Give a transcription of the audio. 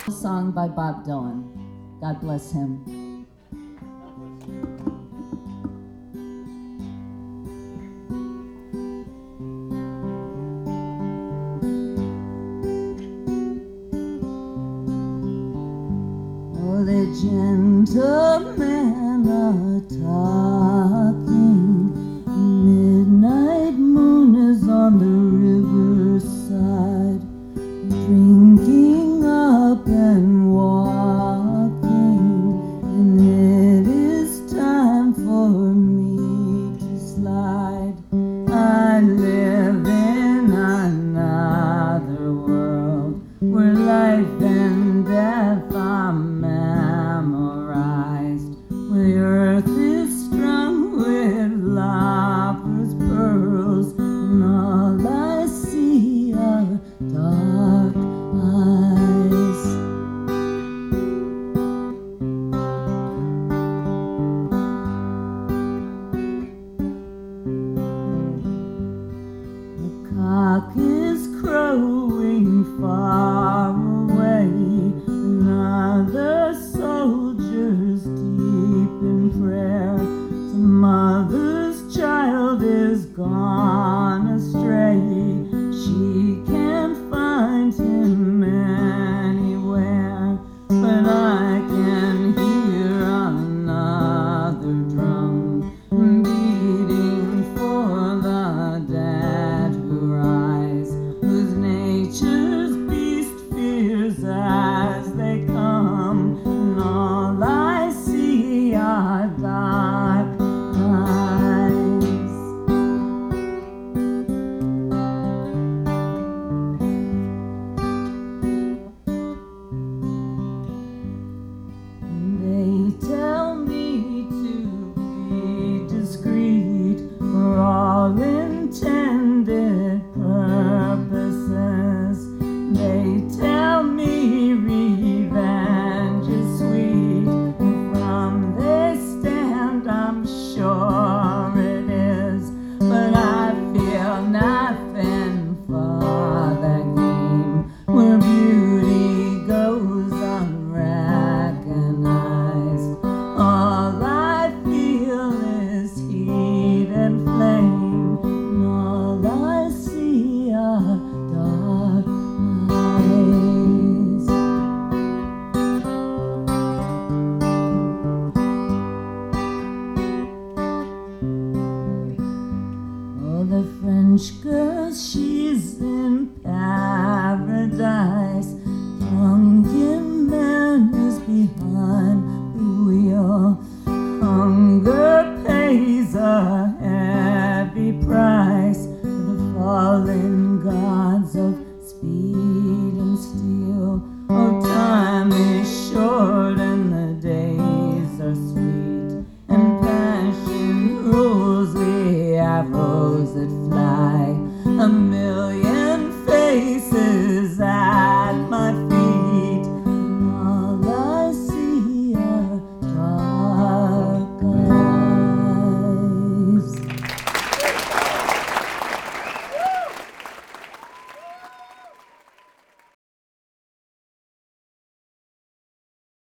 Song by Bob Dylan. God bless him. Oh, the gentlemen are talking. Midnight moon is on the riverside, drinking up and walking, and it is time for me to slide. I live in another world where life and death are memorized, where the earth is strung with lovers' pearls, and all I see are dark eyes. The cock is crowing far away, and other soldiers deep in prayer. Some mother's child is gone astray. She can't find him anywhere, but I can hear another drum beating for the dead who rise, whose nature's beast fears as they come, and all I see are dark eyes. They tell me to be discreet for all intended purposes. They tell me revenge is sweet, and from this stand I'm sure it is, but I feel nothing for the game where beauty goes unrecognized. All I feel is heat and flame, and all I see are dark eyes. Oh, the French girl, she's in paradise. Drunken man is behind the wheel. Hunger pays a heavy price for the fallen gods of speed and steel. Oh, time is short and the days are sweet, and passion rules the arrows that fly.